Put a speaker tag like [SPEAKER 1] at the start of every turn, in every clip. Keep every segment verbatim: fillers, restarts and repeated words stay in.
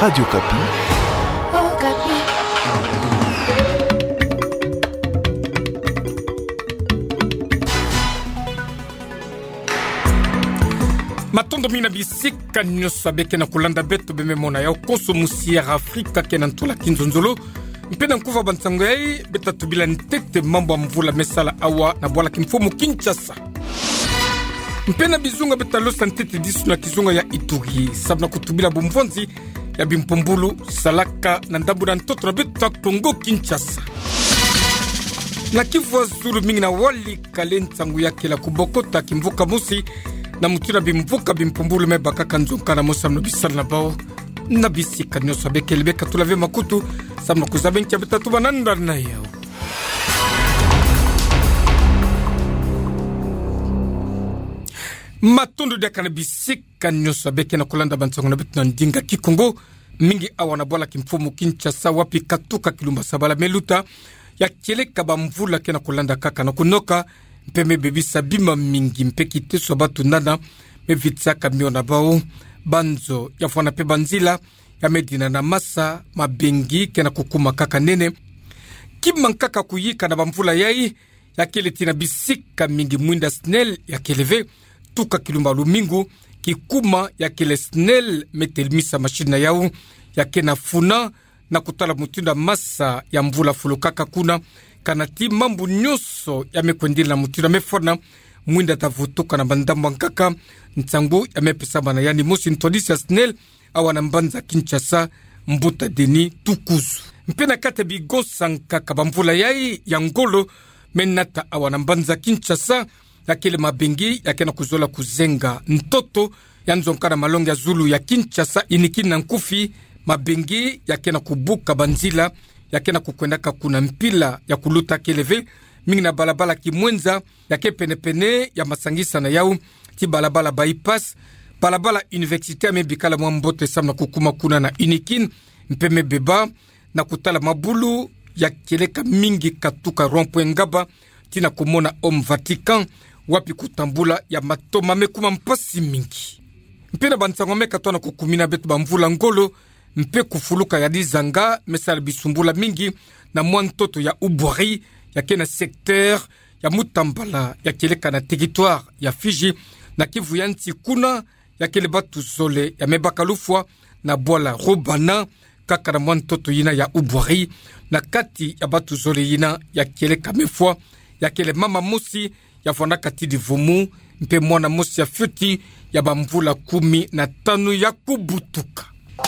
[SPEAKER 1] Radio Kapi.
[SPEAKER 2] Oh, Kapi.
[SPEAKER 3] Matondo mina bisika nyosa beke na kulanda beto beme mona ya okonso musiere Afrika kena ntola kinzonzolo. Mpena nkuva bantango yai beta tubila ntete mambo mvula mesala awa na bwala kimfumu Kinshasa. Mpena bizunga beta losa ntete disu na kizunga ya Ituri. Sabna kutubila bumvonzi ya Bimpombulu, Salaka na ndabu na ntoto na beta Kongo Kinshasa. Na Kivu Zulu mingi na wali kalentangu yake la kubokota kimvuka musi na mutuna bimvuka Bimpombulu me bakaka nzonka na mosa mnobisala na bao na bisika nyosa beke libeka tulave makutu samno kuzabenki abitatu bananda na yao. Matondo dia kana bisika nyosa beke na kulanda bantango na bitu na ndinga Kikongo mingi awana bwala kimfumu Kinshasa wapi katuka kilumba sabala meluta ya keleka bamvula kena kulanda kaka na kunoka mpeme bebisa bima mingi mpeki teso batu nana mevitsaka miona bao banzo ya fwana pe banzila ya medina na masa mabengi kena kukuma kaka nene kima kaka kuyika na bamvula yai ya keleti na bisika mingi mwinda snel ya keleve tuka kilumba lumingu kikuma ya kele snel metelmisa mashina yao ya kena funa na kutala mutunda masa ya mvula fulu kaka kuna kanati mambu nyoso ya mekwendili na mutunda mefona mwinda tavutuka na bandambu nkaka ntangu ya mepesama na yani musi ntolisi ya snel awa na mbanza Kinshasa mbuta deni tukuzu. Mpena kate bigosa nkaka bamvula yai ya ngolo menata awa na mbanza Kinshasa ya kele mabengi ya kena kuzola kuzenga ntoto ya nzonkana malonga ya Zulu ya Kinshasa inikini na nkufi mabengi ya kena kubuka banzila ya kena kukwendaka kuna mpila ya kuluta keleve mingi na balabala kimwenza ya ke penepene ya masangisa na yau ti balabala bypass balabala universite amebikala mwambote samna kukuma kuna na inikin mpeme beba na kutala mabulu ya keleka mingi katuka rompwe ngaba tina kumona om Vatican wapi kutambula ya matoma mekuma mpasi mingi mpena bantango meka tona kukumina betu bamvula ngolo mpe kufuluka ya dizanga mesala bisumbula mingi na mwantoto ya Ubwari ya kena secteur ya Mutambala ya keleka na territoire ya Fiji na Kivu ya nti kuna ya kele batu zole ya mebakalufwa na bwala Robana kaka na mwantoto yina ya Ubwari na kati ya batu zole yina ya keleka mefwa ya kele mama musi ya fwana kati divumu mpe mwana musi ya futi ya bamvula kumi na tanu ya kubutuka.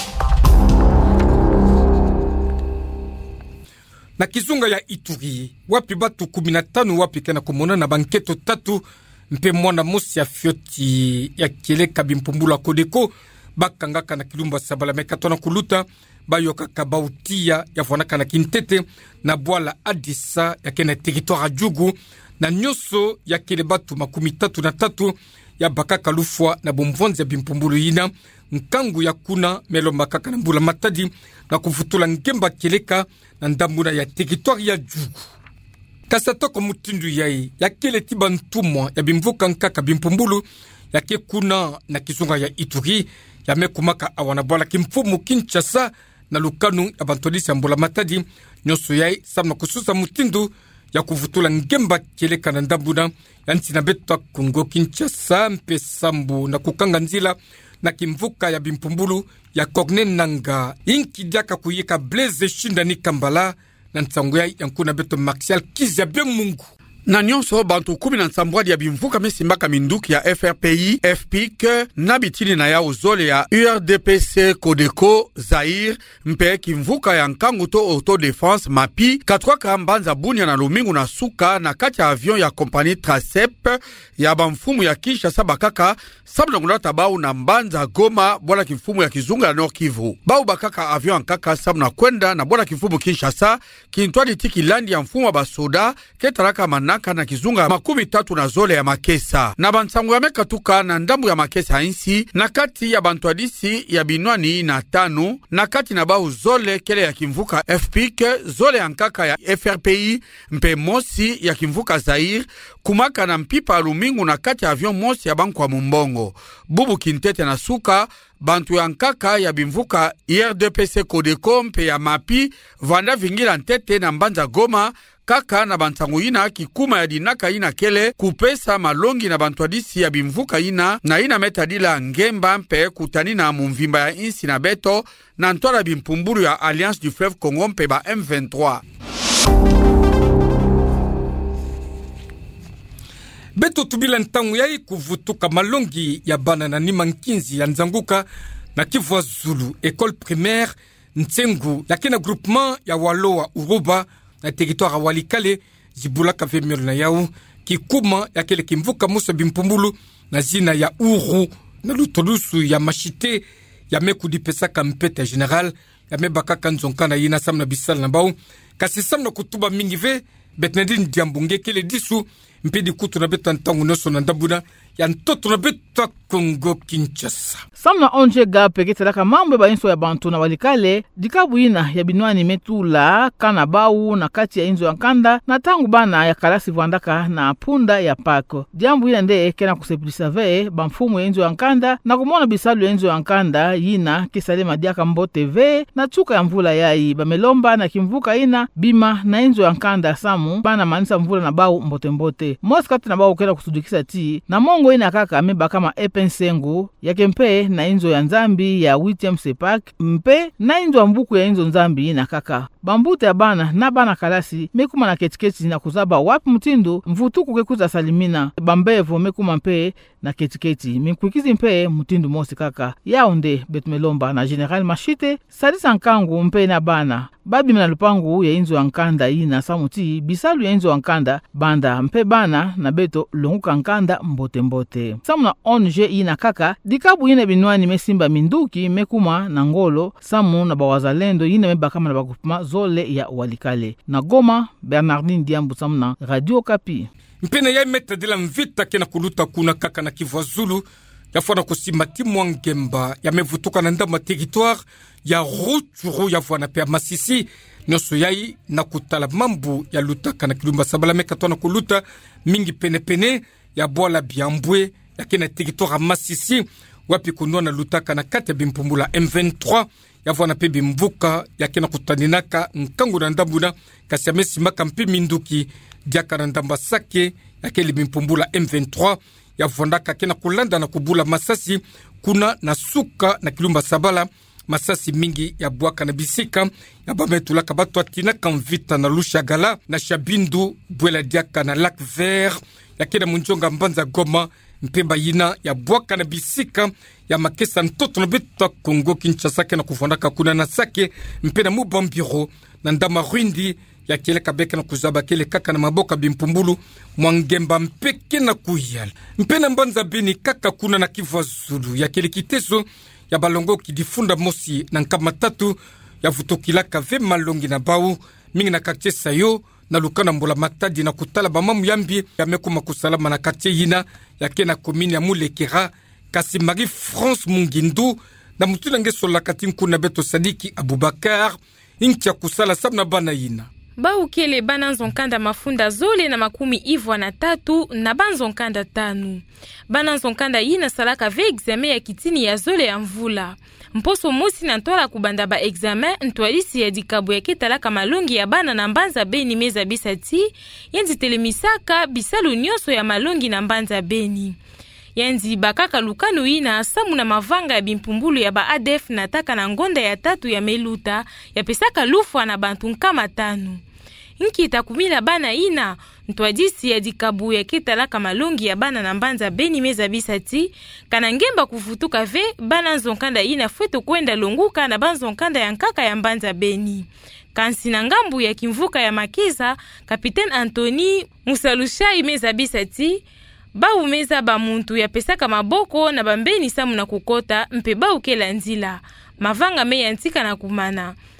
[SPEAKER 3] Na kizunga ya Ituri wapi batu kumi na tano wapi kena kumona na banketo tatu mpe mwana musi ya fioti ya keleka Bimpombulu Kodeko bakangaka na kilumba sabala mekatona kuluta bayoka kabautia ya fwanaka na kintete na bwala Adisa ya kena territoire Jugu na nyoso ya kele batu makumi tatu na tatu ya bakaka lufwa na bomvonzi ya Bimpombulu yina nkangu ya kuna melo makaka na mbula matadi na kufutula ngemba keleka na ndambuna ya territoire ya Jugu. Kasatoko mutindu yai ya kele tiba ntumwa ya bimvuka nkaka Bimpombulu ya ke kuna na kizunga ya Ituri ya mekumaka awana bwala kimfumu Kinshasa na lukanu ya bantolisi ya mbula matadi nyoso yai samna kususa mutindu ya kufutula ngemba keleka na ndambuna ya ntina betwa Kongo Kinshasa mpe sambu na kukanga nzila na kimvuka ya Bimpombulu ya Kogne Nanga inki diaka kuyeka Blaise Shindani Kambala na ntango ya yankuna beto Martial Kizia bien Mungu.
[SPEAKER 4] Na nyonso bantu kumi na nsambwadi ya bimvuka mesimbaka minduki ya F R P I, F P I C, na bitini na ya uzole ya U R D P C, Kodeko, Zaire, mpe kimvuka ya nkangu to autodefense mapi, katwaka mbanza bunya na lumingu na suka na kati ya avion ya kompani Trasep ya bamfumu ya Kinshasa bakaka, sabu na ngulata bau na mbanza Goma, bwala kimfumu ya kizunga ya Nord Kivu. Bau bakaka avion nkaka sabu na kwenda na bwala kimfumu Kinshasa, kintwadi tiki landi ya mfumu wa basoda, ketaraka mana dinaka na kizunga makumi tatu na zole ya makesa na bantsango ya mekatuka na ndambu ya makesa insi na kati ya bantu adisi ya binwani na tano na kati na bahu zole kele ya kimvuka F P K zole ya nkaka ya F R P I mpe mosi ya kimvuka Zaire kumaka na mpipa alumingu na kati ya avion mosi ya banku wa mumbongo bubu kintete na suka bantu ya nkaka ya bimvuka I R D P C Codeco mpe ya mapi vanda vingila ntete na mbanza Goma kaka na bantsango ina kikuma ya dinaka ina kele kupesa malongi na bantu adisi ya bimvuka ina na ina metadila ngemba mpe kutani na mumvimba ya insi na beto na ntwala bimpumburu ya Alliance du Fleuve Congo mpe ba M vingt-trois.
[SPEAKER 3] Beto tubila ntangu yai kuvutuka malongi ya bana na nima nkinzi ya Nzanguka na Kivu Zulu école primaire Ntsengu lakini groupement ya Waloa Uruba na territoire Walikale zibulaka vemelo na yau kikuma ya kele kimvuka musa bimpumbulu na zina ya Uru na lutolusu ya mashite ya meku di pesaka mpete general ya mebaka kanzonka na yina samna bisal na bau kasi samna kutuba mingi ve betnedin diambunge kele disu mpedi kutu na beta ntangu noso na ndabuna ya ntoto na beta Kongo Kinshasa.
[SPEAKER 1] Samna onje gape ketelaka mambo ba inso ya bantu na Walikale dikabu ina ya binwani metula kana bau na kati ya inzo ya nkanda na tangu bana ya kalasi vandaka na punda ya pako. Jambu ina nde kena kusepilisa ve bamfumu ya inzo ya nkanda na kumona bisalu ya inzo ya nkanda yina kisale madiaka mbote ve na chuka ya mvula yai bamelomba na kimvuka ina bima na inzo ya nkanda samu bana manisa mvula na bau mbote mbote. Mosi kati na bau kena kusudikisa ti na mongo ina kaka ameba kama Pensengo ya kempe na inzo ya nzambi ya huitième sepak mpe na inzo ya mbuku ya inzo nzambi na kaka bambute ya bana na bana kalasi mekuma na ketiketi na kuzaba wapi mutindo mvutuku kekuza salimina bambevo mekuma mpe na ketiketi mikuikizi mpe mutindo mosi kaka Yaounde Betumelomba na General Mashite Salisa Nkangu mpe na bana babi na lupangu ya inzo ya nkanda ina samuti bisalu ya inzo ya nkanda banda mpe bana na beto longuka nkanda mbote mbote samuna onje ina kaka dikabu ina binwani mesimba minduki mekuma na ngolo samu na bawazalendo ina mebakama na bagupuma zole ya Walikale na Goma Bernardine Diambu samuna Radio Kapi
[SPEAKER 3] mpena ya meta de la mvita kena kuluta kuna kaka na Kivu Zulu ya fwana kusimati mwangemba ya mevutuka na ndama territoire ya Rutshuru ya fwana pe Masisi nyoso yai na kutala mambu ya lutaka na kilumba sabala mekatwa na kuluta mingi pene pene ya bola biambwe ya kena territoire Masisi wapi kunua na lutaka na kati ya bimpumbula M vingt-trois ya fwana pe bimvuka ya kena kutaninaka nkangu na ndambuna kasi ya mesi maka mpe minduki diaka na ndamba sake ya kele bimpumbula M vingt-trois ya vondaka kena kulanda na kubula masasi kuna na suka na kilumba sabala masasi mingi ya bwaka na bisika ya bametulaka bato atina kamvita na Lushagala na Shabindu bwela diaka na Lac Vert ya kena munjonga mbanza Goma mpemba yina ya bwaka na bisika ya makesa ntoto na beta Kongo Kinshasa kena kuvondaka kuna na sake mpena mubambiro na ndama rwindi ya kele kabeka na kuzaba kele kaka na maboka bimpumbulu mwangemba mpeke na kuyala mpena mbanza bini kaka kuna na Kivu Zulu ya kele kiteso ya balongo kidifunda mosi na nkama tatu ya vutokilaka ve malongi na bau mingi na quartier sayo na lukana mbola matadi na kutala bamamu yambi ya mekuma kusalama na quartier yina ya kena komini ya Mulekera kasi Marie France Mungindu na mutuna ngesola katinku na Beto Sadiki Abubakar inchi ya kusala sabna bana yina
[SPEAKER 2] Baukele bana nzonkanda mafunda zole na makumi ivwa na tatu na banzonkanda tanu. Bana nzonkanda yina salaka ve examen ya kitini ya zole ya mvula. Mposo mosi na ntola kubanda ba examen ntwalisi ya dikabu ya ketalaka malongi ya bana na mbanza beni meza bisati yenzi telemisaka bisalu nyoso ya malongi na mbanza beni. Yanzi bakaka lukanu ina samu na mavanga ya bimpumbulu ya ba A D F na taka na ngonda ya tatu ya meluta ya pesaka lufwa na bantu nkama tanu. Inki itakumila bana ina ntwadisi ya dikabu ya ketalaka malongi ya bana na mbanza beni meza bisati kana ngemba kufutuka ve bana nzonkanda ina fweto kwenda longuka na banzonkanda ya nkaka ya mbanza beni. Kansi na ngambu ya kimvuka ya Makiza Kapitene Anthony Musalushai meza bisati bau meza ba muntu ya pesaka maboko na bambeni samu na kukota mpe bau kela nzila mavanga me yantika na kumana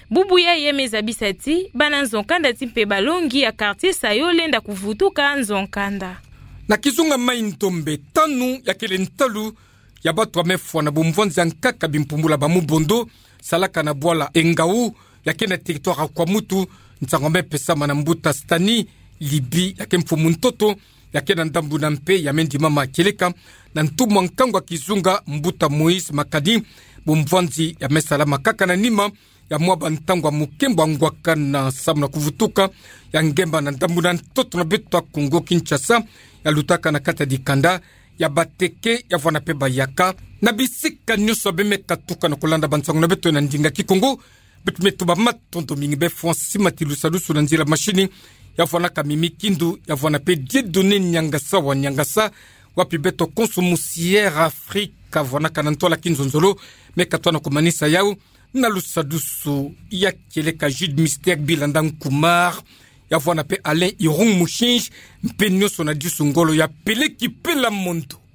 [SPEAKER 2] bubuya yemeza bisati bana nzonkanda timpe balongi ya quartier Sayole nda kuvutuka nzonkanda
[SPEAKER 3] na kizunga mai ntombe tanu ya kele ntalu ya batu amefwa na bomvonzi nkaka bimpumbula ba mubondo salaka na bwala engau ya kena territoire kwa mutu nsangombe pesa mana mbuta stani libi ya kemfumu ntoto ya kena ndambu na mpe ya mendi mama keleka na ntumwa nkangwa kizunga mbuta Moïse Makadi bomvonzi ya mesala makaka na nima ya mwaba ntangwa mukemba ngwaka na samu na kuvutuka ya ngemba na ndambu na ntoto na betu Kongo Kinshasa ya lutaka na kata dikanda ya bateke ya vwana pe bayaka na bisika nyuso beme katuka na kulanda bansango na betu na ndinga kikongo betu metu ba matondo mingi be fonsi matilu salusu na nzila mashini ya vwana kamimi kindu ya vwana pe diedone nyangasa wa nyangasa wapi beto consumusière Afrika vwana kanantola kinzonzolo mekatwa na kumanisa yao na lusadusu ya keleka Jude Mystère Bilanda Nkumar ya vwana pe Alain Irung Mushinj mpe nyoso na disu ngolo ya peleki pela mondo.